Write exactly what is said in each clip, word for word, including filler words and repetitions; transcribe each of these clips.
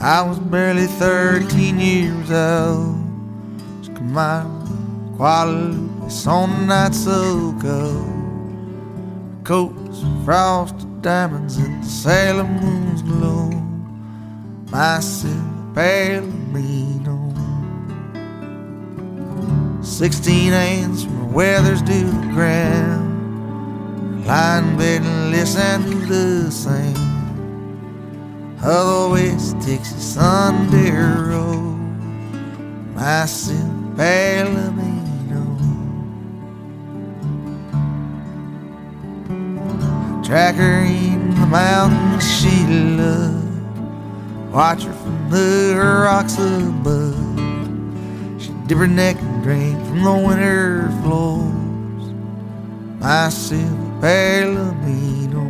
I was barely thirteen years old. Just come out of Guadalupe on a night so cold. Coats, frosted diamonds, and the sailor moon's glow. My silver palomino. Sixteen hands from her weathers to the ground, lying in bed and listen to the sound of the West Texas Thunder roll. My silver palomino. I track her in the mountains she loved, watch her from the rocks above. She'd dip her neck and drink from the winter floors. My silver palomino.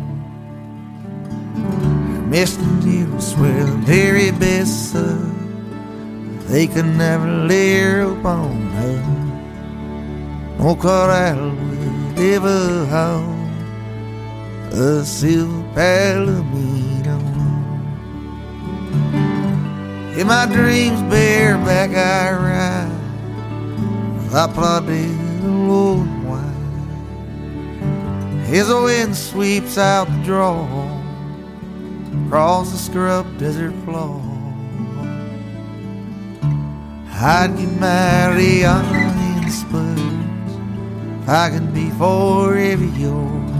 Misty dews swirling very best of, they could never lay her upon her. No coral would ever hold a silver palomino. In my dreams bareback I ride, with I plodded alone wide, as the wind sweeps out the draw across the scrub desert floor. I'd get married on in spurs if I could be forever yours.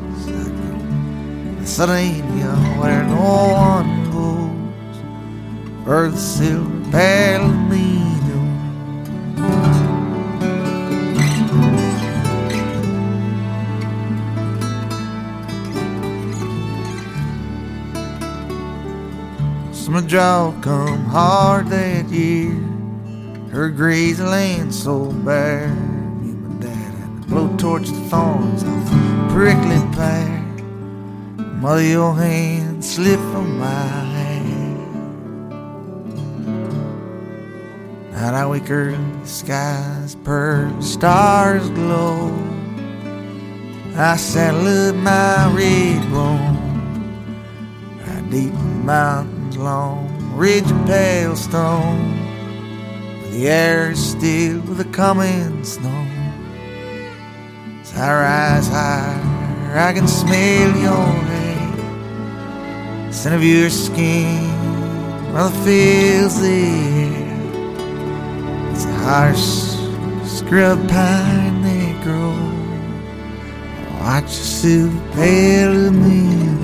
The sun ain't young where no one goes for the silver palomino. Summer drought come hard that year, her grazing land so bare. Me and my dad had to blow torch the thorns off the prickly pear. Mother, your hand slipped from my hand. Night I wake early, the sky's purple, stars glow. I saddle up my red roan, right deep in the mountains long, ridge of pale stone. The air is still with the coming snow. As I rise higher, I can smell your hair, scent of your skin, while the fields there. It's a harsh scrub pine that grows. Watch your silver palomino.